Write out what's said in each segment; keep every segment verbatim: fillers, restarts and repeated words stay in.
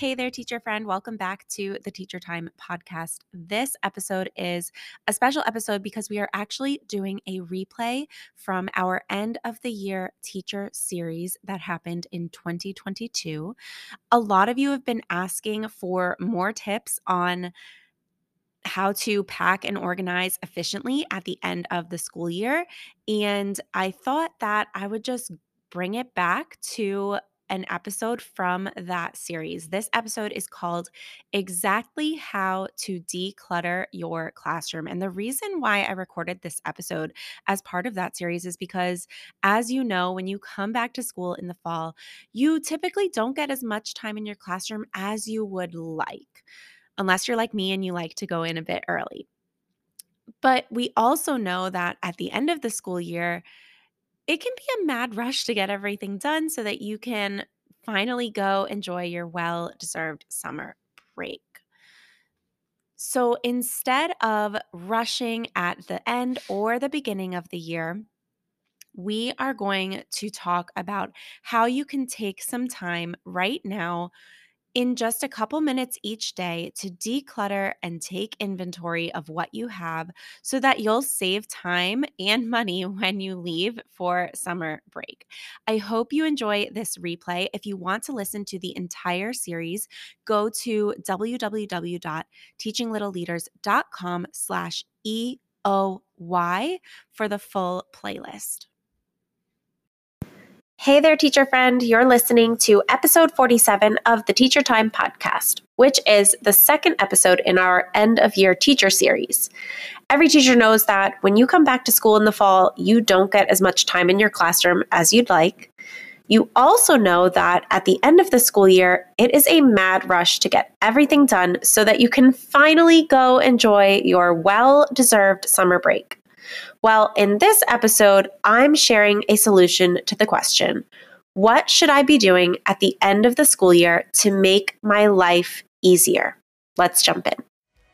Hey there, teacher friend. Welcome back to the Teacher Time podcast. This episode is a special episode because we are actually doing a replay from our end of the year teacher series that happened in twenty twenty-two. A lot of you have been asking for more tips on how to pack and organize efficiently at the end of the school year. And I thought that I would just bring it back to an episode from that series. This episode is called Exactly How to Declutter Your Classroom. And the reason why I recorded this episode as part of that series is because, as you know, when you come back to school in the fall, you typically don't get as much time in your classroom as you would like, unless you're like me and you like to go in a bit early. But we also know that at the end of the school year, it can be a mad rush to get everything done so that you can finally go enjoy your well-deserved summer break. So instead of rushing at the end or the beginning of the year, we are going to talk about how you can take some time right now in just a couple minutes each day to declutter and take inventory of what you have so that you'll save time and money when you leave for summer break. I hope you enjoy this replay. If you want to listen to the entire series, go to www.teachinglittleleaders.com slash EOY for the full playlist. Hey there, teacher friend. You're listening to episode forty-seven of the Teacher Time podcast, which is the second episode in our end of year teacher series. Every teacher knows that when you come back to school in the fall, you don't get as much time in your classroom as you'd like. You also know that at the end of the school year, it is a mad rush to get everything done so that you can finally go enjoy your well-deserved summer break. Well, in this episode, I'm sharing a solution to the question, what should I be doing at the end of the school year to make my life easier? Let's jump in.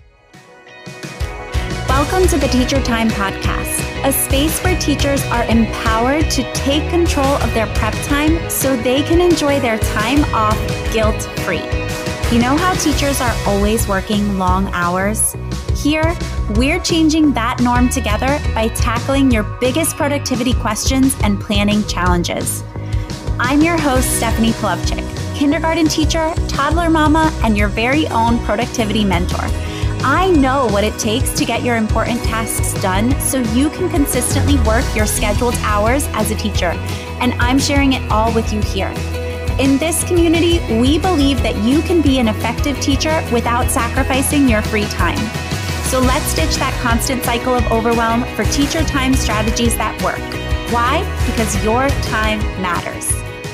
Welcome to the Teacher Time podcast, a space where teachers are empowered to take control of their prep time so they can enjoy their time off guilt-free. You know how teachers are always working long hours? Here, we're changing that norm together by tackling your biggest productivity questions and planning challenges. I'm your host, Stephanie Polovchik, kindergarten teacher, toddler mama, and your very own productivity mentor. I know what it takes to get your important tasks done so you can consistently work your scheduled hours as a teacher, and I'm sharing it all with you here. In this community, we believe that you can be an effective teacher without sacrificing your free time. So let's ditch that constant cycle of overwhelm for teacher time strategies that work. Why? Because your time matters.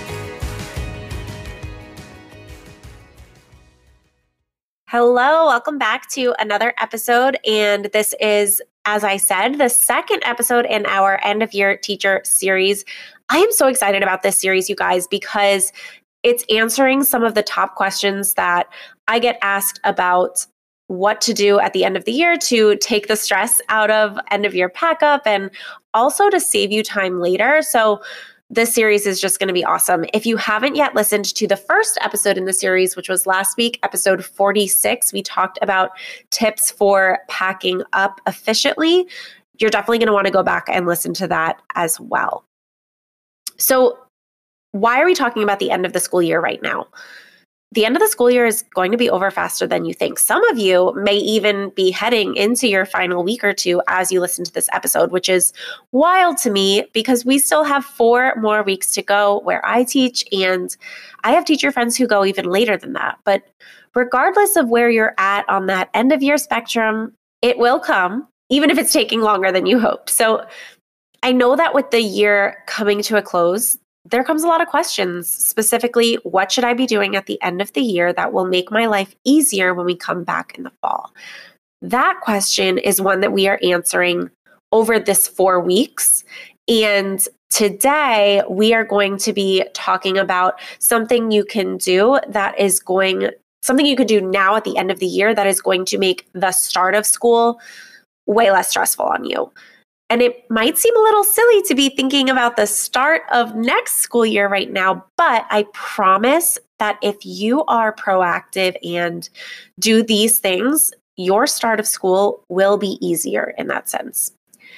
Hello, welcome back to another episode. And this is, as I said, the second episode in our end of year teacher series. I am so excited about this series, you guys, because it's answering some of the top questions that I get asked about what to do at the end of the year to take the stress out of end of year pack up and also to save you time later. So this series is just going to be awesome. If you haven't yet listened to the first episode in the series, which was last week, episode forty-six, we talked about tips for packing up efficiently. You're definitely going to want to go back and listen to that as well. So why are we talking about the end of the school year right now? The end of the school year is going to be over faster than you think. Some of you may even be heading into your final week or two as you listen to this episode, which is wild to me because we still have four more weeks to go where I teach, and I have teacher friends who go even later than that. But regardless of where you're at on that end of year spectrum, it will come, even if it's taking longer than you hoped. So I know that with the year coming to a close, there comes a lot of questions, specifically, what should I be doing at the end of the year that will make my life easier when we come back in the fall? That question is one that we are answering over this four weeks. And today we are going to be talking about something you can do that is going, something you can do now at the end of the year that is going to make the start of school way less stressful on you. And it might seem a little silly to be thinking about the start of next school year right now, but I promise that if you are proactive and do these things, your start of school will be easier in that sense.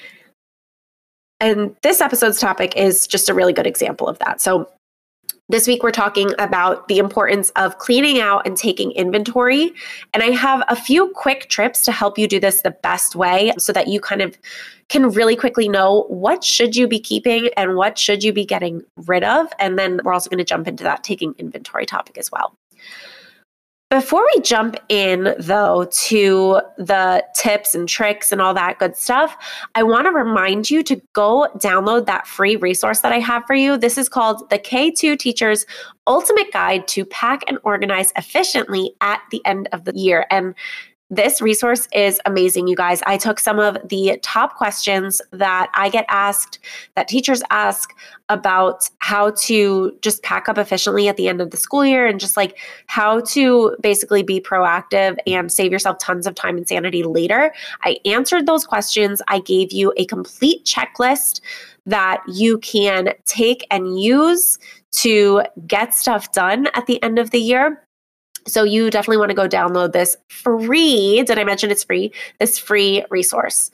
And this episode's topic is just a really good example of that. So this week, we're talking about the importance of cleaning out and taking inventory. And I have a few quick tips to help you do this the best way so that you kind of can really quickly know what should you be keeping and what should you be getting rid of. And then we're also going to jump into that taking inventory topic as well. Before we jump in, though, to the tips and tricks and all that good stuff, I want to remind you to go download that free resource that I have for you. This is called the K two Teacher's Ultimate Guide to Pack and Organize Efficiently at the End of the Year. And this resource is amazing, you guys. I took some of the top questions that I get asked, that teachers ask about how to just pack up efficiently at the end of the school year and just like how to basically be proactive and save yourself tons of time and sanity later. I answered those questions. I gave you a complete checklist that you can take and use to get stuff done at the end of the year. So you definitely want to go download this free, did I mention it's free? This free resource.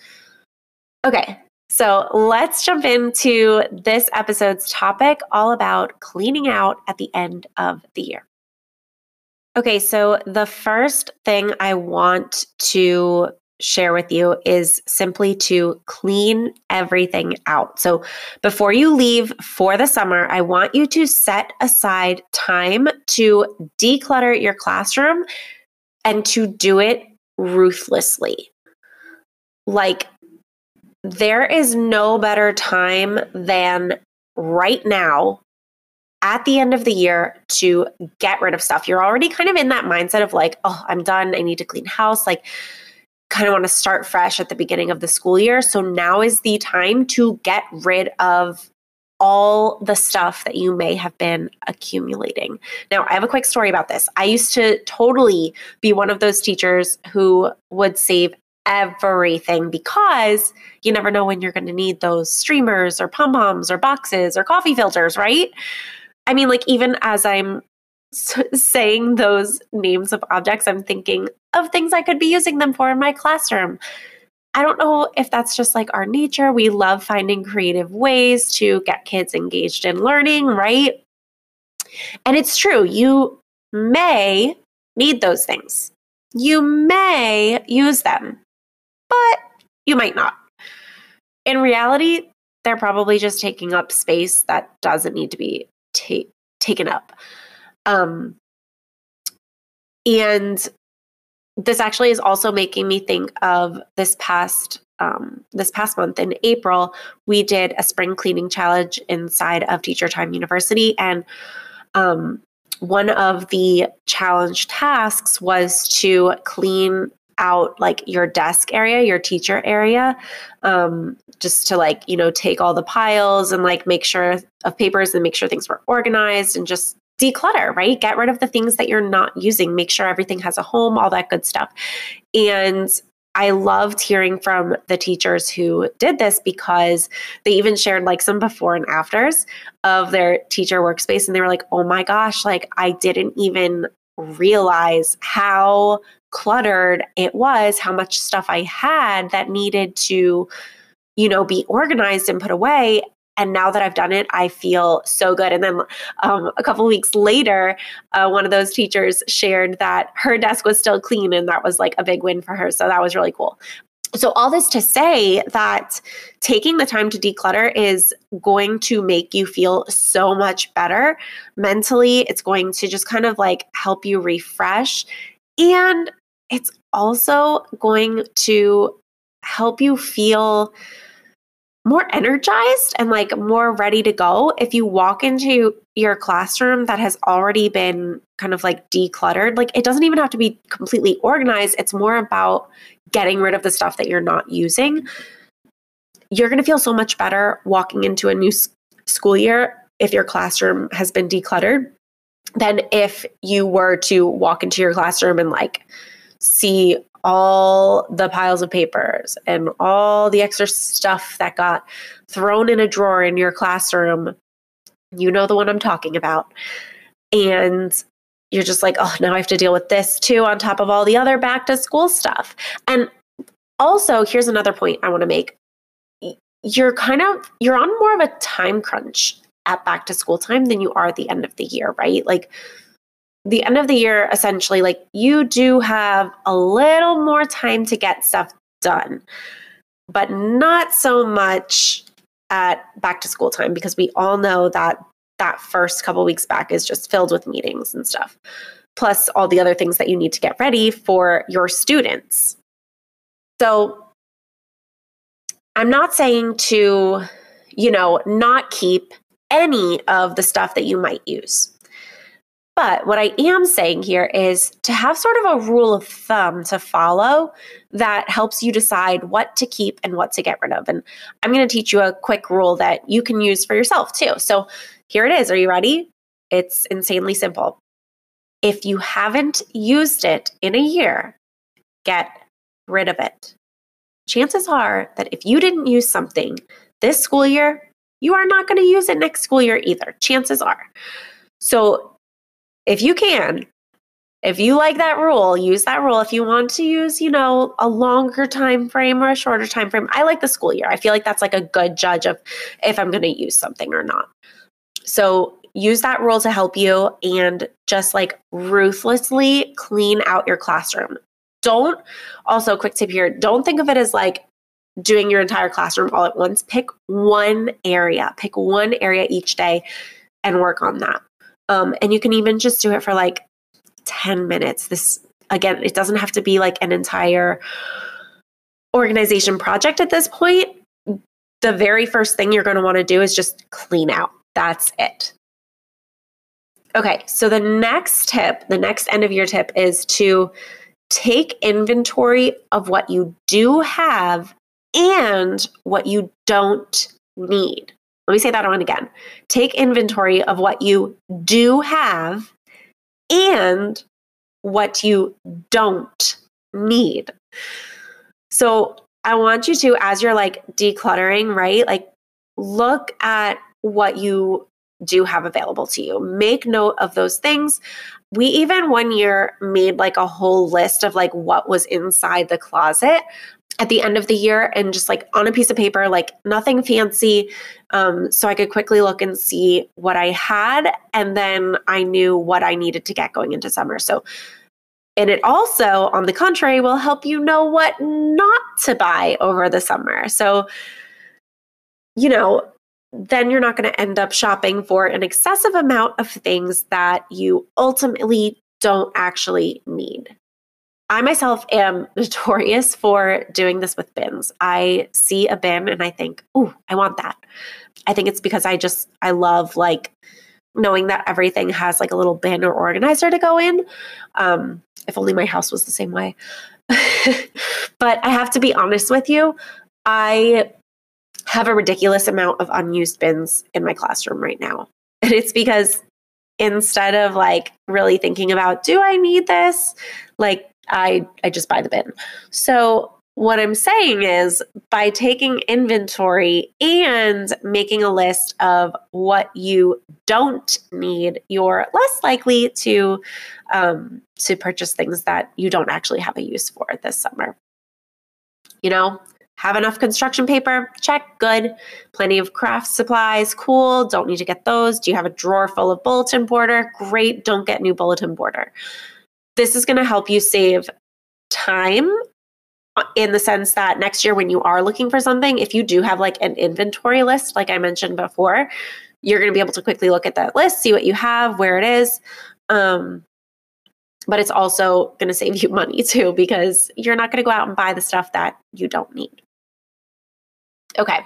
Okay, so let's jump into this episode's topic, all about cleaning out at the end of the year. Okay, so the first thing I want to share with you is simply to clean everything out. So before you leave for the summer, I want you to set aside time to declutter your classroom and to do it ruthlessly. Like, there is no better time than right now at the end of the year to get rid of stuff. You're already kind of in that mindset of like, oh, I'm done. I need to clean house. Like, kind of want to start fresh at the beginning of the school year. So now is the time to get rid of all the stuff that you may have been accumulating. Now, I have a quick story about this. I used to totally be one of those teachers who would save everything because you never know when you're going to need those streamers or pom-poms or boxes or coffee filters, right? I mean, like, even as I'm saying those names of objects, I'm thinking of things I could be using them for in my classroom. I don't know if that's just like our nature. We love finding creative ways to get kids engaged in learning, right? And it's true. You may need those things. You may use them, but you might not. In reality, they're probably just taking up space that doesn't need to be ta- taken up. Um, and this actually is also making me think of this past um, this past month in April, we did a spring cleaning challenge inside of Teacher Time University. And um, one of the challenge tasks was to clean out like your desk area, your teacher area, um, just to like, you know, take all the piles and like make sure of papers and make sure things were organized and just declutter, right? Get rid of the things that you're not using, make sure everything has a home, all that good stuff. And I loved hearing from the teachers who did this because they even shared like some before and afters of their teacher workspace. And they were like, oh my gosh, like I didn't even realize how cluttered it was, how much stuff I had that needed to, you know, be organized and put away. And now that I've done it, I feel so good. And then um, a couple of weeks later, uh, one of those teachers shared that her desk was still clean, and that was like a big win for her. So that was really cool. So all this to say that taking the time to declutter is going to make you feel so much better mentally. It's going to just kind of like help you refresh. And it's also going to help you feel more energized and like more ready to go. If you walk into your classroom that has already been kind of like decluttered, like it doesn't even have to be completely organized. It's more about getting rid of the stuff that you're not using. You're going to feel so much better walking into a new s- school year if your classroom has been decluttered than if you were to walk into your classroom and like see all the piles of papers and all the extra stuff that got thrown in a drawer in your classroom. You know the one I'm talking about. And you're just like, oh, now I have to deal with this too on top of all the other back to school stuff. And also, here's another point I want to make. You're kind of, you're on more of a time crunch at back to school time than you are at the end of the year, right? Like the end of the year, essentially, like you do have a little more time to get stuff done, but not so much at back to school time, because we all know that that first couple weeks back is just filled with meetings and stuff, plus all the other things that you need to get ready for your students. So I'm not saying to, you know, not keep any of the stuff that you might use. But what I am saying here is to have sort of a rule of thumb to follow that helps you decide what to keep and what to get rid of. And I'm going to teach you a quick rule that you can use for yourself too. So here it is. Are you ready? It's insanely simple. If you haven't used it in a year, get rid of it. Chances are that if you didn't use something this school year, you are not going to use it next school year either. Chances are. So if you can, if you like that rule, use that rule. If you want to use, you know, a longer time frame or a shorter time frame, I like the school year. I feel like that's like a good judge of if I'm going to use something or not. So use that rule to help you and just like ruthlessly clean out your classroom. Don't, also quick tip here, don't think of it as like doing your entire classroom all at once. Pick one area, pick one area each day and work on that. Um, and you can even just do it for like ten minutes. This, again, it doesn't have to be like an entire organization project at this point. The very first thing you're going to want to do is just clean out. That's it. Okay, so the next tip, the next end of year tip is to take inventory of what you do have and what you don't need. Let me say that on again. Take inventory of what you do have and what you don't need. So I want you to, as you're like decluttering, right? Like look at what you do have available to you. Make note of those things. We even one year made like a whole list of like what was inside the closet at the end of the year, and just like on a piece of paper, like nothing fancy. Um, so I could quickly look and see what I had. And then I knew what I needed to get going into summer. So, and it also, on the contrary, will help you know what not to buy over the summer. So, you know, then you're not going to end up shopping for an excessive amount of things that you ultimately don't actually need. I myself am notorious for doing this with bins. I see a bin and I think, ooh, I want that. I think it's because I just, I love like knowing that everything has like a little bin or organizer to go in. Um, if only my house was the same way. But I have to be honest with you, I have a ridiculous amount of unused bins in my classroom right now. And it's because instead of like really thinking about, do I need this? Like I, I just buy the bin. So what I'm saying is by taking inventory and making a list of what you don't need, you're less likely to, um, to purchase things that you don't actually have a use for this summer. You know, have enough construction paper? Check, good. Plenty of craft supplies? Cool. Don't need to get those. Do you have a drawer full of bulletin border? Great. Don't get new bulletin border. This is going to help you save time in the sense that next year when you are looking for something, if you do have like an inventory list, like I mentioned before, you're going to be able to quickly look at that list, see what you have, where it is. Um, but it's also going to save you money too, because you're not going to go out and buy the stuff that you don't need. Okay.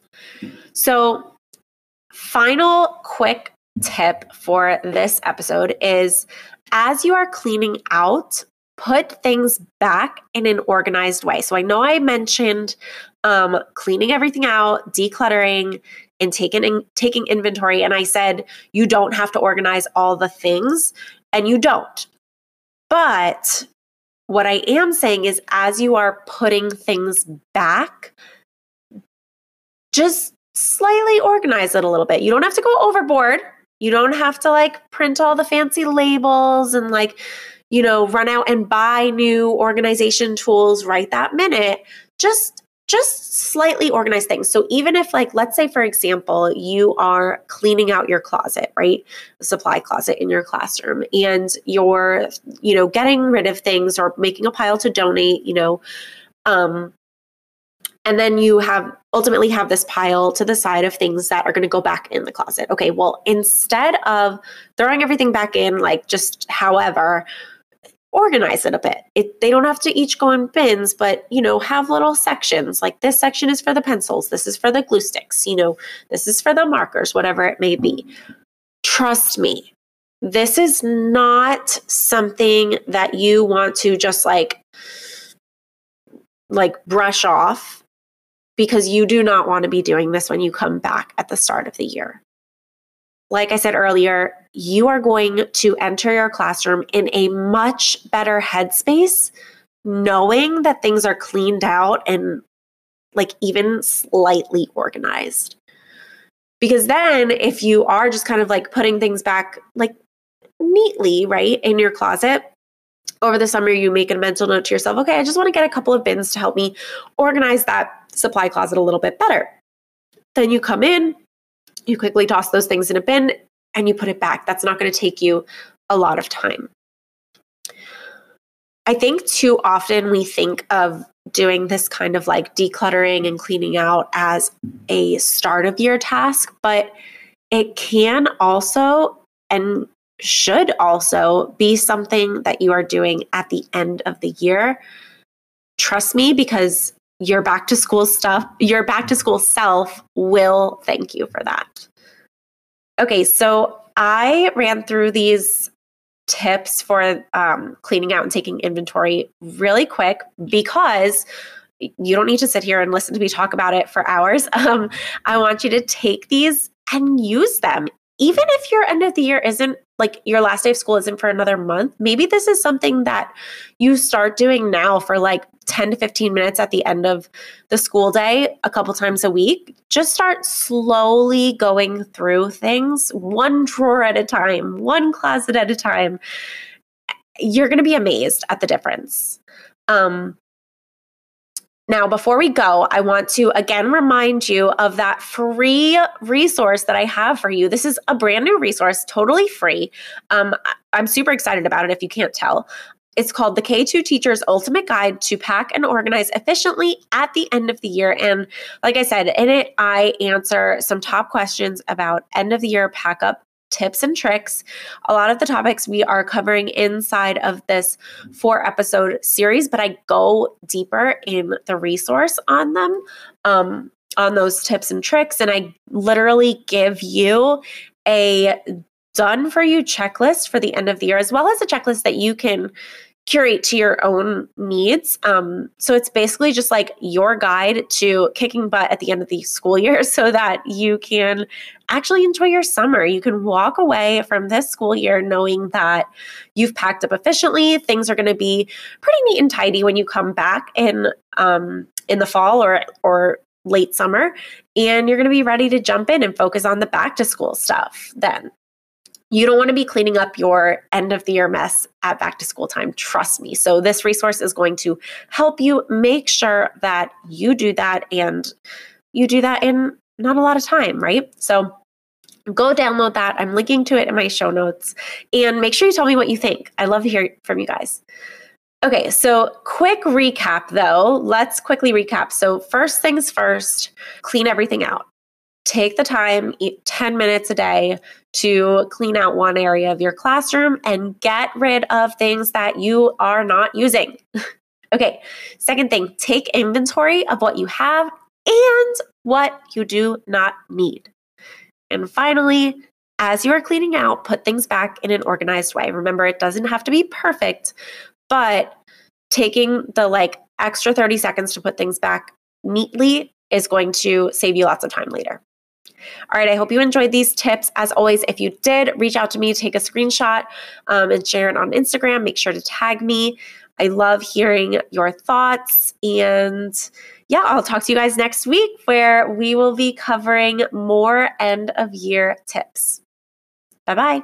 So final quick tip for this episode is, as you are cleaning out, put things back in an organized way. So I know I mentioned um, cleaning everything out, decluttering, and taking in, taking inventory. And I said you don't have to organize all the things, and you don't. But what I am saying is, as you are putting things back, just slightly organize it a little bit. You don't have to go overboard. You don't have to like print all the fancy labels and like, you know, run out and buy new organization tools right that minute. Just just slightly organize things. So even if like, let's say, for example, you are cleaning out your closet, right? The supply closet in your classroom, and you're, you know, getting rid of things or making a pile to donate, you know, um, and then you have ultimately have this pile to the side of things that are going to go back in the closet. Okay, well, instead of throwing everything back in, like just however, organize it a bit. It, they don't have to each go in bins, but, you know, have little sections. Like this section is for the pencils. This is for the glue sticks. You know, this is for the markers, whatever it may be. Trust me, this is not something that you want to just like, like brush off, because you do not want to be doing this when you come back at the start of the year. Like I said earlier, you are going to enter your classroom in a much better headspace, knowing that things are cleaned out and like even slightly organized. Because then if you are just kind of like putting things back like neatly, right, in your closet, over the summer, you make a mental note to yourself, okay, I just want to get a couple of bins to help me organize that supply closet a little bit better. Then you come in, you quickly toss those things in a bin and you put it back. That's not going to take you a lot of time. I think too often we think of doing this kind of like decluttering and cleaning out as a start of year task, but it can also and should also be something that you are doing at the end of the year. Trust me, because your back to school stuff, your back to school self will thank you for that. Okay, so I ran through these tips for um, cleaning out and taking inventory really quick because you don't need to sit here and listen to me talk about it for hours. Um, I want you to take these and use them. Even if your end of the year isn't like your last day of school isn't for another month, maybe this is something that you start doing now for like ten to fifteen minutes at the end of the school day, a couple times a week. Just start slowly going through things one drawer at a time, one closet at a time. You're going to be amazed at the difference. Um, Now, before we go, I want to again remind you of that free resource that I have for you. This is a brand new resource, totally free. Um, I'm super excited about it if you can't tell. It's called the K two Teacher's Ultimate Guide to Pack and Organize Efficiently at the End of the Year. And like I said, in it, I answer some top questions about end of the year pack up tips and tricks. A lot of the topics we are covering inside of this four episode series, but I go deeper in the resource on them, um, on those tips and tricks. And I literally give you a done for you checklist for the end of the year, as well as a checklist that you can curate to your own needs. Um, so it's basically just like your guide to kicking butt at the end of the school year so that you can actually enjoy your summer. You can walk away from this school year knowing that you've packed up efficiently. Things are going to be pretty neat and tidy when you come back in um, in the fall or or late summer, and you're going to be ready to jump in and focus on the back to school stuff then. You don't want to be cleaning up your end of the year mess at back to school time. Trust me. So this resource is going to help you make sure that you do that, and you do that in not a lot of time, right? So go download that. I'm linking to it in my show notes, and make sure you tell me what you think. I love to hear from you guys. Okay, so quick recap though. Let's quickly recap. So first things first, clean everything out. Take the time, ten minutes a day to clean out one area of your classroom and get rid of things that you are not using. Okay, second thing, take inventory of what you have and what you do not need. And finally, as you are cleaning out, put things back in an organized way. Remember, it doesn't have to be perfect, but taking the like extra thirty seconds to put things back neatly is going to save you lots of time later. All right, I hope you enjoyed these tips. As always, if you did, reach out to me, take a screenshot um, and share it on Instagram. Make sure to tag me. I love hearing your thoughts. And yeah, I'll talk to you guys next week where we will be covering more end of year tips. Bye-bye.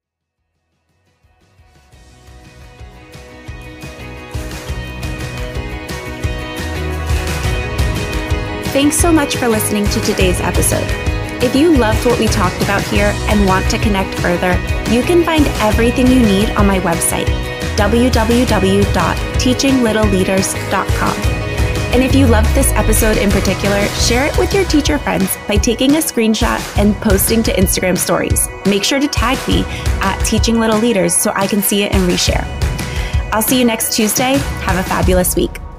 Thanks so much for listening to today's episode. If you loved what we talked about here and want to connect further, you can find everything you need on my website, w w w dot teaching little leaders dot com. And if you loved this episode in particular, share it with your teacher friends by taking a screenshot and posting to Instagram stories. Make sure to tag me at Teaching Little Leaders so I can see it and reshare. I'll see you next Tuesday. Have a fabulous week.